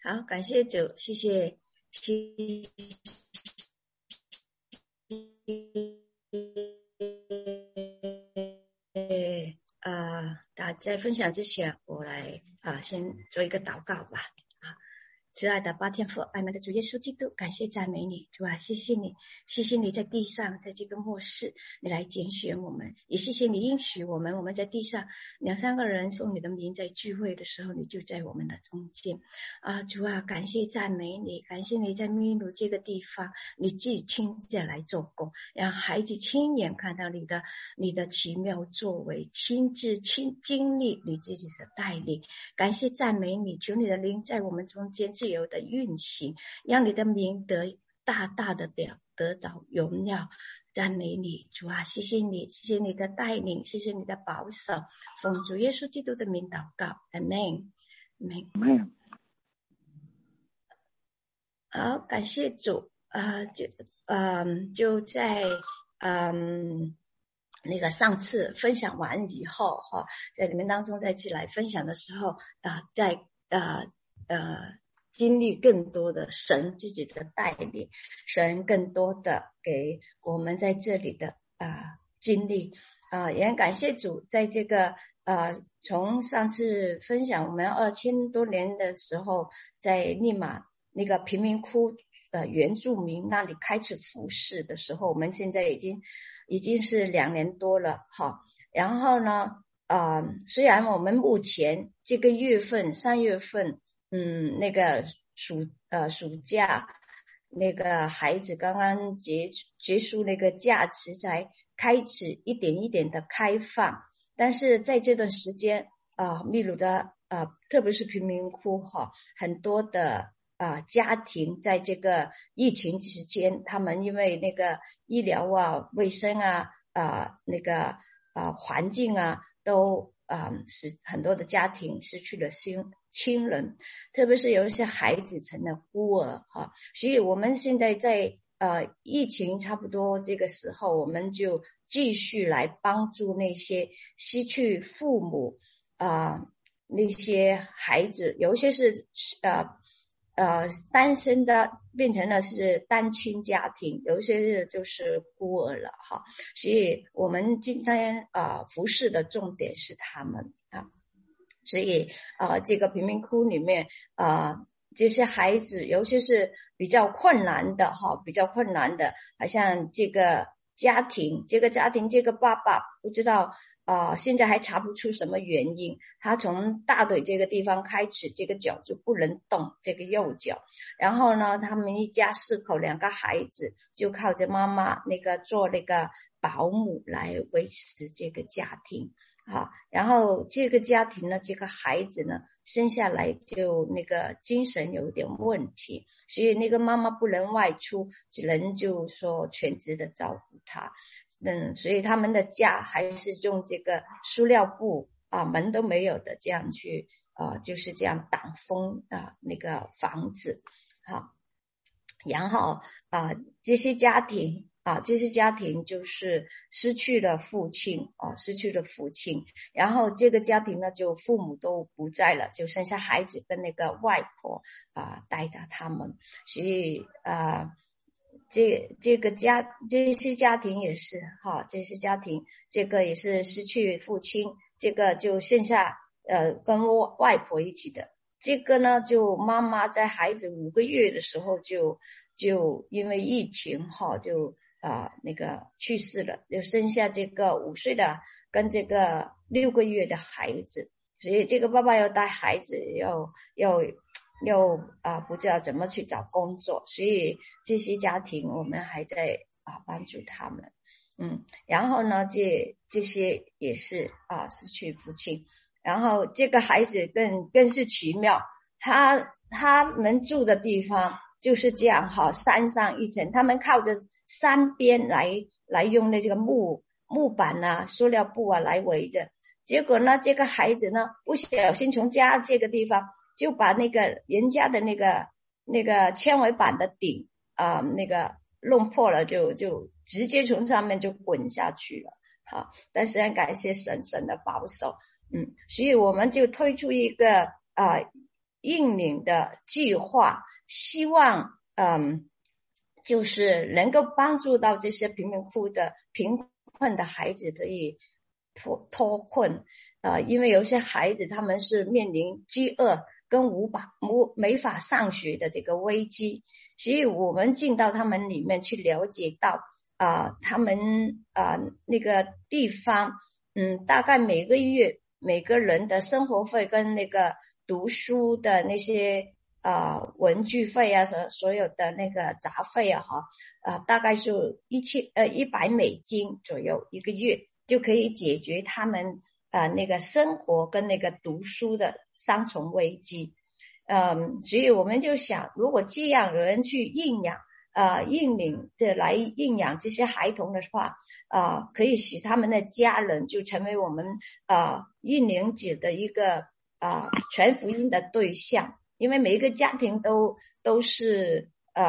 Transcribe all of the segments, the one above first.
好，感谢主，谢谢，大家在分享之前，我来先做一个祷告吧。慈爱的八天父，爱们的主耶稣基督，感谢赞美你，主啊，谢谢你，谢谢你在地上，在这个末世，你来拣选我们，也谢谢你应许我们，我们在地上2、3个人奉你的名在聚会的时候，你就在我们的中间主啊，感谢赞美你，感谢你在秘鲁这个地方，你自己亲自来做工，让孩子亲眼看到你的奇妙作为，亲自经历你自己的带领，感谢赞美你，求你的灵在我们中间自由的运行，让你的名得大大的得到荣耀。赞美你，主啊，谢谢你，谢谢你的带领，谢谢你的保守，奉主耶稣基督的名祷告，阿们。好，感谢主就在那个上次分享完以后在你们当中再去来分享的时候经历更多的神自己的带领，神更多的给我们在这里的经历也很感谢主，在这个从上次分享我们2000多年的时候，在利马那个贫民窟原住民那里开始服事的时候，我们现在已经是2年多了然后呢虽然我们目前这个月份3月份那个暑假那个孩子刚刚结束那个假期，才开始一点一点的开放，但是在这段时间秘鲁的特别是贫民窟很多的家庭在这个疫情期间，他们因为那个医疗卫生那个环境都使很多的家庭失去了亲人，特别是有一些孩子成了孤儿所以我们现在在疫情差不多这个时候，我们就继续来帮助那些失去父母那些孩子，有一些是单身的变成了是单亲家庭，有一些是就是孤儿了所以我们今天服事的重点是他们所以这个贫民窟里面这些孩子尤其是比较困难的好像这个家庭这个爸爸不知道现在还查不出什么原因，他从大腿这个地方开始，这个脚就不能动，这个右脚，然后呢他们一家4口2个孩子就靠着妈妈那个做那个保姆来维持这个家庭然后这个家庭呢，这个孩子呢生下来就那个精神有点问题，所以那个妈妈不能外出，只能就说全职的照顾他所以他们的家还是用这个塑料布门都没有的这样去就是这样挡风那个房子然后这些家庭就是失去了父亲然后这个家庭呢就父母都不在了，就剩下孩子跟那个外婆带着他们，所以这些家庭也是这些家庭这个也是失去父亲，这个就剩下跟外婆一起的，这个呢就妈妈在孩子5个月的时候就因为疫情就那个去世了，就剩下这个5岁的跟这个6个月的孩子，所以这个爸爸要带孩子又不知道怎么去找工作，所以这些家庭我们还在帮助他们然后呢这些也是失去父亲，然后这个孩子更是奇妙，他们住的地方就是这样山上一层，他们靠着山边来用那个木板塑料布来围着，结果呢这个孩子呢不小心从家这个地方就把那个人家的那个纤维板的顶那个弄破了，就直接从上面就滚下去了但是很感谢神的保守所以我们就推出一个引领的计划，希望就是能够帮助到这些贫困的孩子可以脱困因为有些孩子他们是面临饥饿跟没法上学的这个危机，所以我们进到他们里面去了解到他们那个地方大概每个月每个人的生活费跟那个读书的那些文具费所有的那个杂费大概是$100左右一个月，就可以解决他们那个生活跟那个读书的双重危机。所以我们就想，如果这样有人去引领的来引养这些孩童的话可以使他们的家人就成为我们引领者的一个传福音的对象。因为每一个家庭都是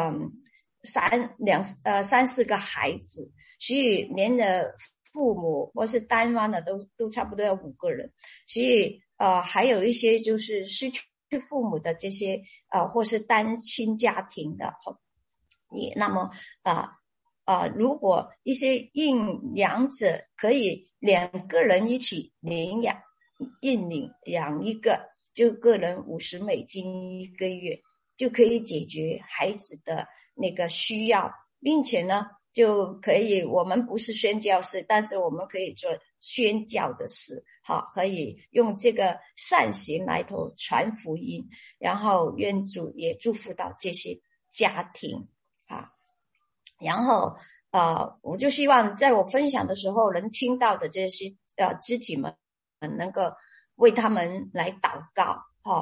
三四个孩子，所以连的父母或是单方的都差不多要5个人，所以还有一些就是失去父母的这些或是单亲家庭的那么如果一些引养者可以2个人一起领养一个，就个人$50一个月，就可以解决孩子的那个需要，并且呢就可以，我们不是宣教士，但是我们可以做宣教的事可以用这个善行来头传福音，然后愿主也祝福到这些家庭然后我就希望在我分享的时候能听到的这些肢体们能够为他们来祷告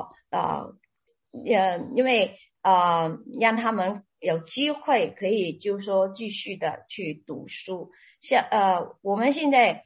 因为让他们有机会可以就是说继续的去读书。像我们现在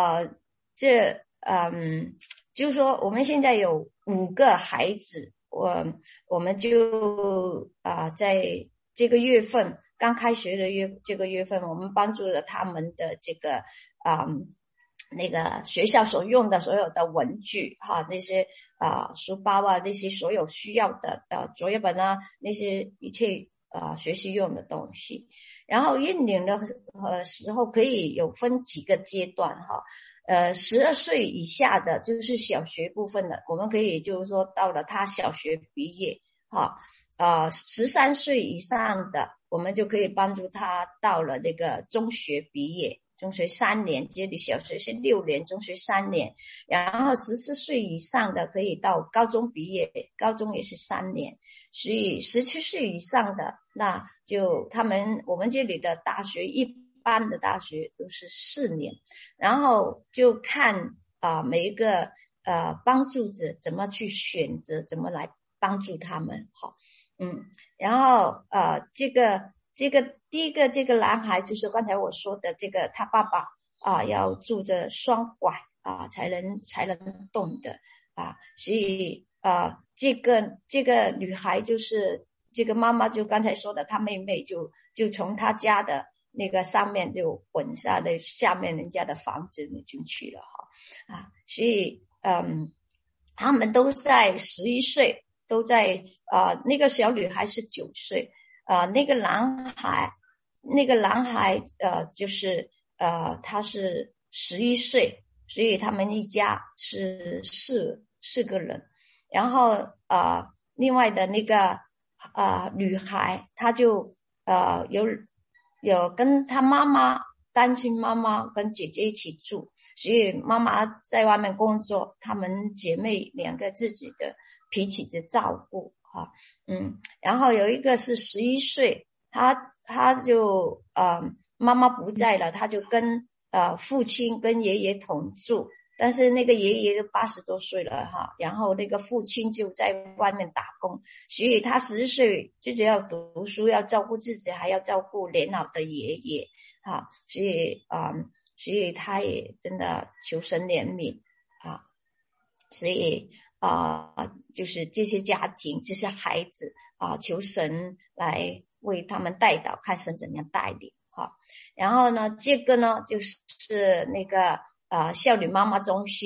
就是说我们现在有5个孩子，我们就在这个月份刚开学的这个月份，我们帮助了他们的这个那个学校所用的所有的文具那些书包那些所有需要的作业本那些一切学习用的东西。然后引领的时候可以有分几个阶段12岁以下的就是小学部分的，我们可以就是说到了他小学毕业13岁以上的我们就可以帮助他到了那个中学毕业，中学3年，接着小学是6年，中学3年，然后14岁以上的可以到高中毕业，高中也是3年，所以17岁以上的那就我们这里的大学一般的大学都是4年，然后就看每一个帮助者怎么去选择，怎么来帮助他们然后这个第一个这个男孩就是刚才我说的这个他爸爸要拄着双拐才能动的所以这个女孩就是这个妈妈就刚才说的，她妹妹就从她家的那个上面就滚下来下面人家的房子里进去了所以他们都在11岁，都在那个小女孩是9岁那个男孩就是他是11岁，所以他们一家是四个人。然后另外的那个女孩她就有跟她妈妈单亲妈妈跟姐姐一起住，所以妈妈在外面工作，她们姐妹2个自己的彼此的照顾然后有一个是11岁，他就妈妈不在了，他就跟父亲跟爷爷同住，但是那个爷爷都80多岁了然后那个父亲就在外面打工，所以他10岁自己要读书，要照顾自己，还要照顾年老的爷爷所以他也真的求神怜悯所以就是这些家庭这些孩子求神来为他们带导，看神怎样带领然后呢这个呢就是那个少女妈妈中心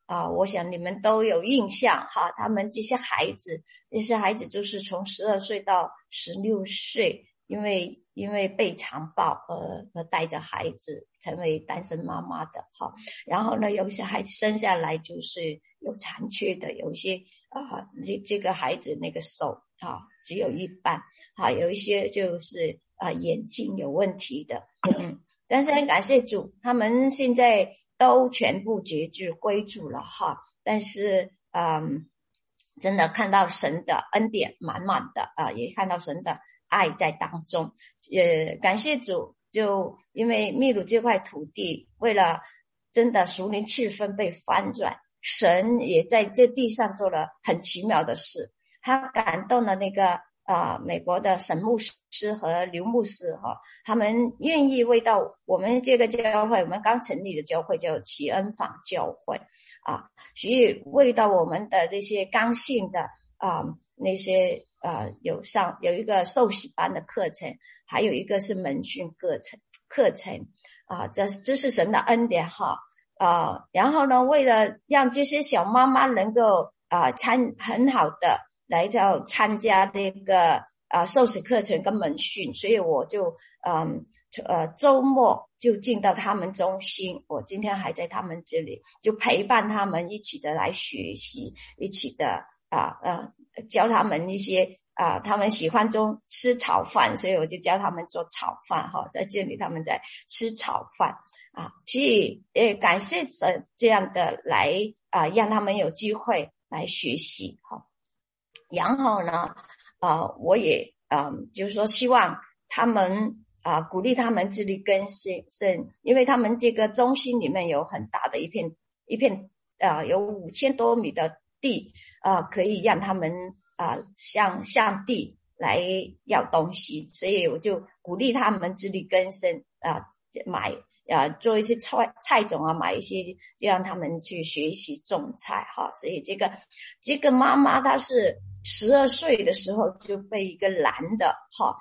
我想你们都有印象哈，他们这些孩子就是从12岁到16岁，因为被强暴而带着孩子成为单身妈妈的哈。然后呢，有些孩子生下来就是有残缺的，有一些这个孩子那个手只有一半有一些就是眼睛有问题的，但是很感谢主，他们现在都全部绝志归主了哈。但是真的看到神的恩典满满的也看到神的爱在当中，也感谢主。就因为秘鲁这块土地为了真的属灵气氛被翻转，神也在这地上做了很奇妙的事，他感动了那个美国的沈牧师和刘牧师他们愿意为到我们这个教会，我们刚成立的教会叫启恩坊教会所以为到我们的那些刚性的那些有一个受洗班的课程，还有一个是门训课程这是神的恩典然后呢，为了让这些小妈妈能够很好的来到参加那个受洗课程跟门训，所以我就周末就进到他们中心，我今天还在他们这里，就陪伴他们一起的来学习，一起的教他们一些他们喜欢中吃炒饭，所以我就教他们做炒饭在这里他们在吃炒饭所以感谢神这样的来让他们有机会来学习然后呢我也就是说希望他们鼓励他们自力更生，因为他们这个中心里面有很大的一片有5000多米的地可以让他们向地来要东西，所以我就鼓励他们自力更生买做一些菜种买一些就让他们去学习种菜所以这个妈妈她是12岁的时候就被一个男的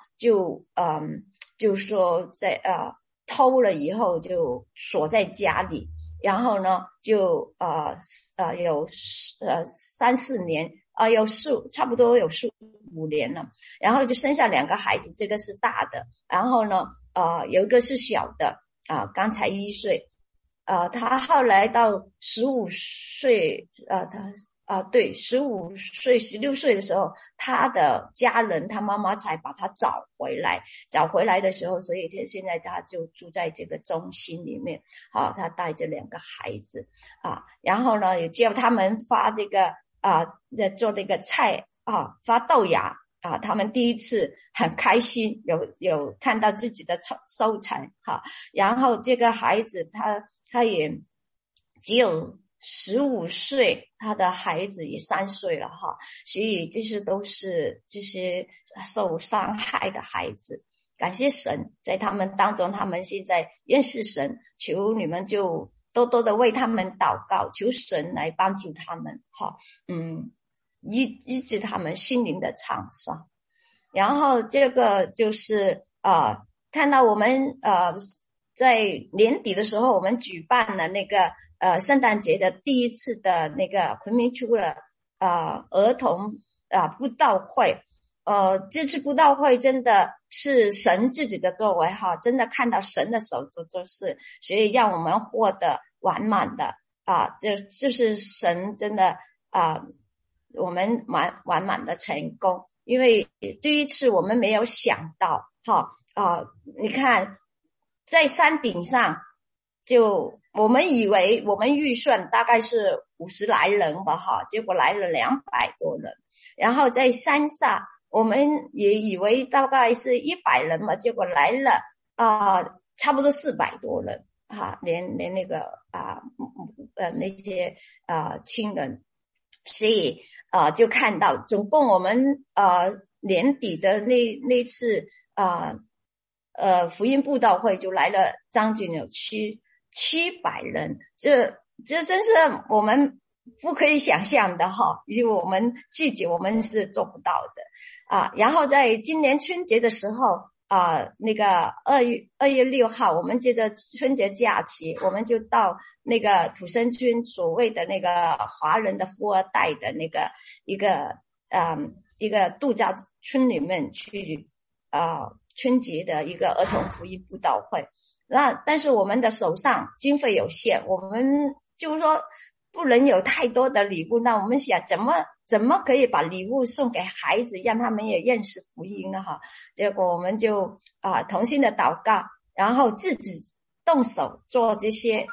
就说在偷了以后就锁在家里，然后呢就有3-4年差不多有4-5年了，然后就生下2个孩子，这个是大的，然后呢有一个是小的刚才1岁他后来到15岁对15岁16岁的时候，他的家人他妈妈才把他找回来的时候，所以现在他就住在这个中心里面他带着2个孩子然后呢也教他们发这个做这个菜发豆芽他们第一次很开心，有看到自己的收成然后这个孩子他也只有15岁，他的孩子也3岁了所以这些都是这些受伤害的孩子，感谢神在他们当中，他们现在认识神，求你们就多多的为他们祷告，求神来帮助他们医治他们心灵的创伤。然后这个就是看到我们在年底的时候，我们举办了那个圣诞节的第一次的那个昆明区的儿童布道会这次布道会真的是神自己的作为真的看到神的手做事，所以让我们获得完满的就是神真的我们完满的成功，因为第一次我们没有想到你看在山顶上，就我们以为我们预算大概是50来人吧结果来了200多人，然后在山上我们也以为大概是100人嘛，结果来了差不多400多人连那个那些亲人，所以就看到总共我们年底的那次福音布道会就来了将近有700人，这真是我们不可以想象的因为我们自己我们是做不到的然后在今年春节的时候那个2月6号，我们接着春节假期，我们就到那个土生村所谓的那个华人的富二代的那个一个度假村里面去春节的一个儿童福音布道会。但是我们的手上经费有限，我们就是说不能有太多的礼物，那我们想怎么可以把礼物送给孩子，让他们也认识福音呢？结果我们就同心的祷告，然后自己动手做这些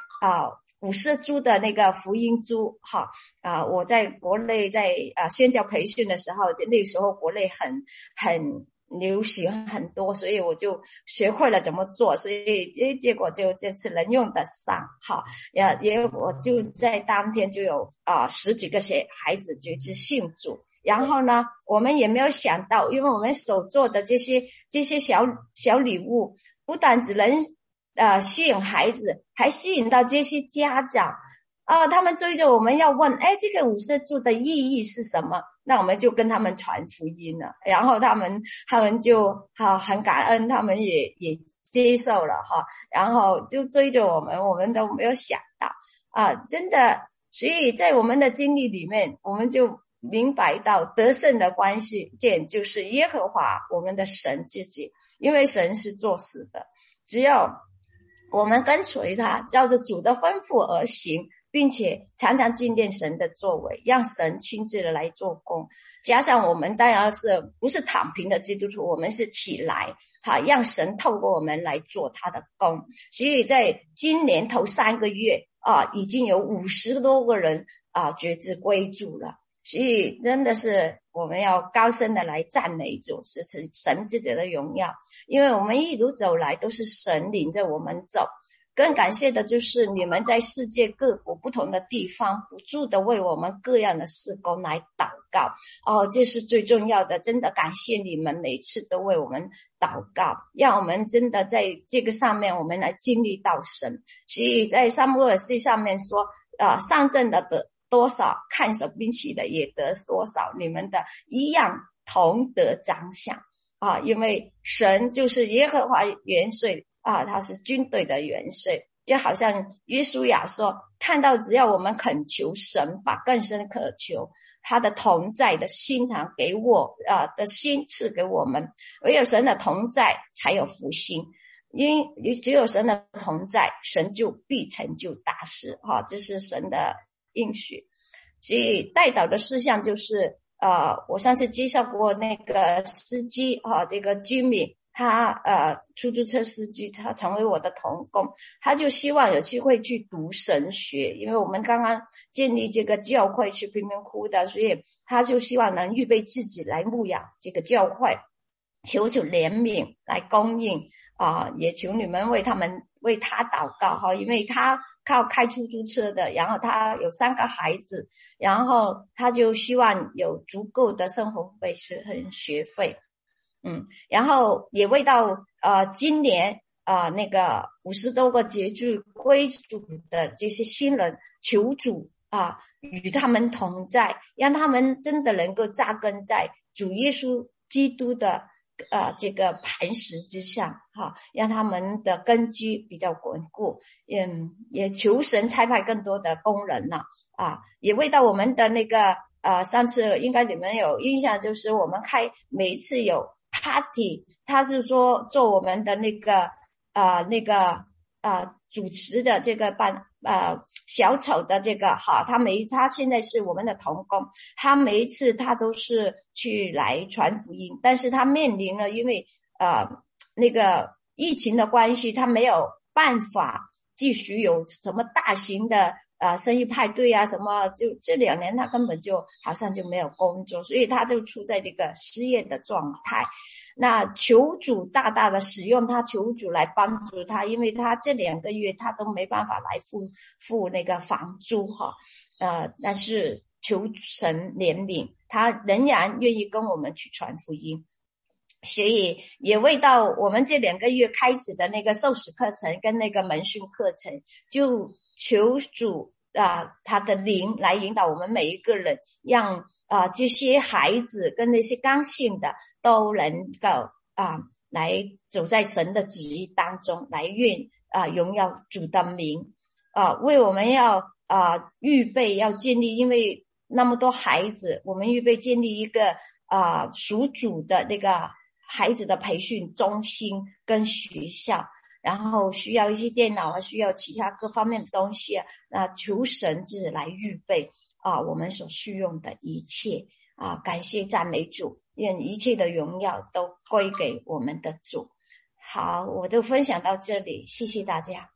50株的那个福音株我在国内在宣教培训的时候，那时候国内很流行很多，所以我就学会了怎么做，所以结果就这次能用得上也我就在当天就有10几个孩子就去信主。然后呢，我们也没有想到，因为我们手做的这些小礼物，不但只能吸引孩子，还吸引到这些家长他们追着我们要问，这个50株的意义是什么？那我们就跟他们传福音了，然后他们就很感恩，他们也接受了然后就追着我们都没有想到真的。所以在我们的经历里面，我们就明白到得胜的关键就是耶和华我们的神自己，因为神是做事的，只要我们跟随他，照着主的吩咐而行，并且常常纪念神的作为，让神亲自的来做工。加上我们当然是不是躺平的基督徒，我们是起来让神透过我们来做他的工。所以在今年头3个月已经有50多个人决志归主了。所以真的是我们要高声的来赞美主，是神自己的荣耀，因为我们一路走来都是神领着我们走。更感谢的就是你们在世界各国不同的地方不住的为我们各样的事工来祷告这是最重要的。真的感谢你们每次都为我们祷告，让我们真的在这个上面我们来经历到神。所以在撒母耳记上面说上阵的得多少，看守兵器的也得多少，你们的一样同得奖赏因为神就是耶和华元帅他是军队的元帅，就好像约书亚说，看到只要我们恳求神，把更深渴求他的同在的心肠给我的心赐给我们。唯有神的同在才有福星，因只有神的同在，神就必成就大事这是神的应许。所以代祷的事项就是我上次介绍过那个司机这个居民，他出租车司机，他成为我的同工，他就希望有机会去读神学，因为我们刚刚建立这个教会是贫民窟的，所以他就希望能预备自己来牧养这个教会，求主怜悯来供应也求你们为他祷告因为他靠开出租车的，然后他有3个孩子，然后他就希望有足够的生活费和学费然后也为到今年那个50多个结局归主的这些新人，求主与他们同在，让他们真的能够扎根在主耶稣基督的这个磐石之上让他们的根基比较稳固。也求神差派更多的工人也为到我们的那个上次应该你们有印象，就是我们每一次有 party， 他是说做我们的那个主持的这个小丑的这个他现在是我们的同工，他每一次他都是去来传福音，但是他面临了因为那个疫情的关系，他没有办法继续有什么大型的生意派对什么，就这2年他根本就好像就没有工作，所以他就处在这个失业的状态。那求主大大的使用他，求主来帮助他，因为他这2个月他都没办法来付那个房租但是求神怜悯，他仍然愿意跟我们去传福音。所以也为到我们这2个月开始的那个受洗课程跟那个门训课程，就求主他的灵来引导我们每一个人，让这些孩子跟那些刚信的都能够来走在神的旨意当中，来愿荣耀主的名为我们要预备要建立，因为那么多孩子，我们预备建立一个属主的那个孩子的培训中心跟学校，然后需要一些电脑需要其他各方面的东西求神自己来预备我们所需用的一切感谢赞美主，愿一切的荣耀都归给我们的主。好，我就分享到这里，谢谢大家。